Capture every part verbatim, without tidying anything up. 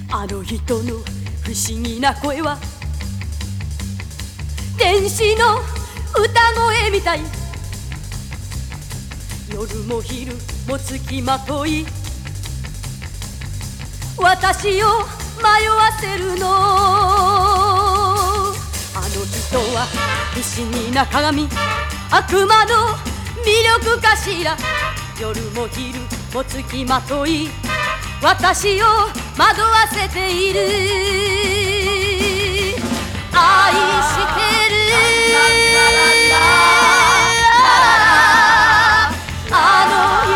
あの人の不思議な声は天使の歌声みたい。夜も昼もつきまとい私を迷わせるの。あの人は不思議な鏡、悪魔の魅力かしら。夜も昼もつきまとい私を惑わせている。愛してるあの人、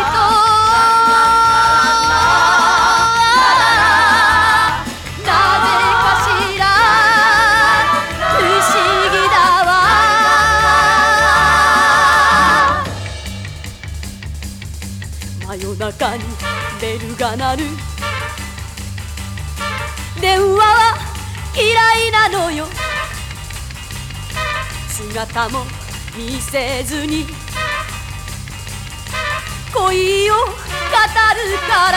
なぜかしら不思議だわ。真夜中にベルが鳴る。電話は嫌いなのよ。姿も見せずに恋を語るから。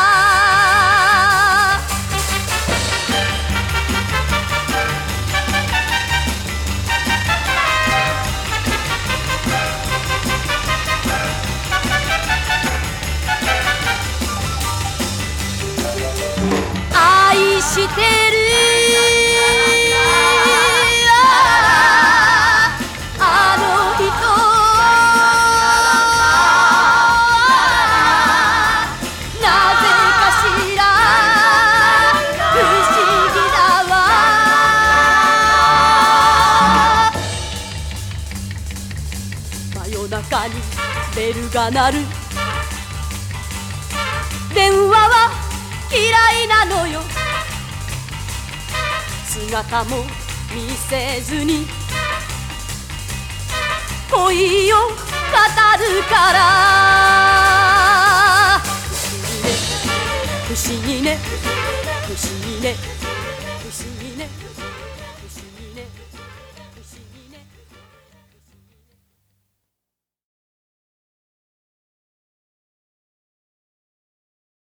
愛してる夜中にベルが鳴る。電話は嫌いなのよ。姿も見せずに恋を語るから。不思議ね不思議ね不思議ね